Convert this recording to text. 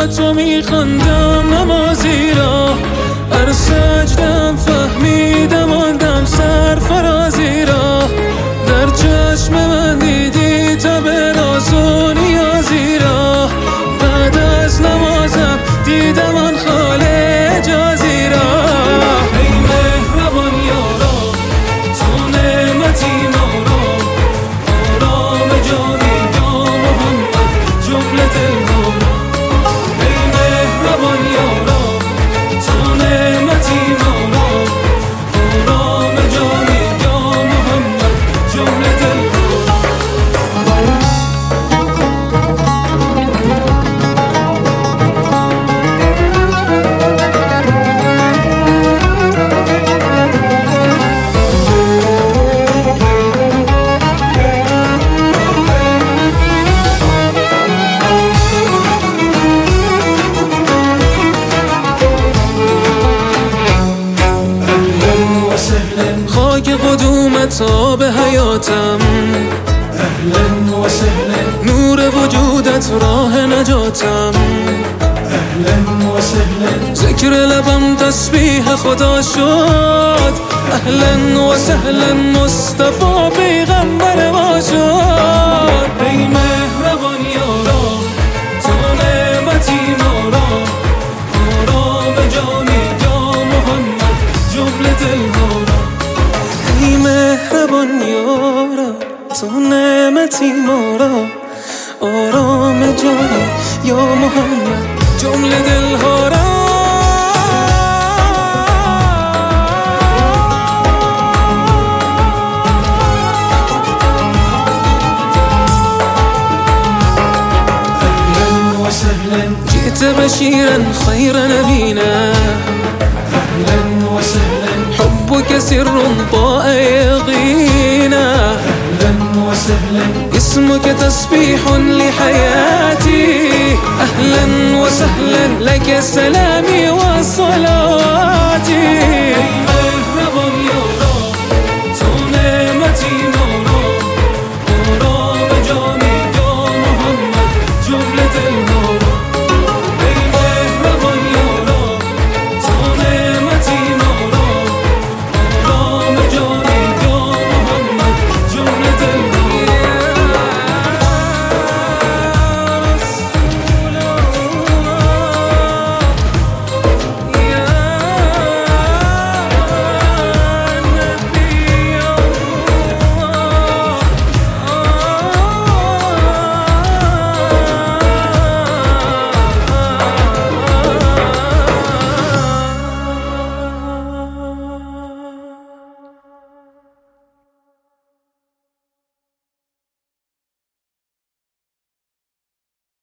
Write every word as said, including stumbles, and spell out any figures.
تو میخوندم نمازی را، هر سجدم فهمیدم آندم سرفرازی را. در چشم من دیدی تب راز و نیازی را، بعد از نمازم دیدم آن خال اجازی را. ای مهربان یارا تو نعمتی ما را، آرام جانی یا محمد جمله دلها را. ای مهربان یارا تو نعمتی ما را، آرام جانی یا محمد جمله دلها را. خاک قدومت آب حیاتم، اهلا و سهلا. نور وجودت راه نجاتم، اهلا و سهلا. ذکر لبم تسبیح خدا شد، اهلا و سهلا مصطفی پیغمبر ما شد. ای مهربان یارا تو نعمتی ما را، آرام جانی یا محمد جمله دلها را. ای مهربان یارا تو نعمتی ما را، آرام جانی یا محمد جمله دلها را. اهلا و سهلا. جئت بشيرا خير نبينا، اهلا و سهلا. حبك سر ضاء يقينا، اهلا و سهلا. اسمك تسبيح لحياتي، أهلا وسهلا لك السلام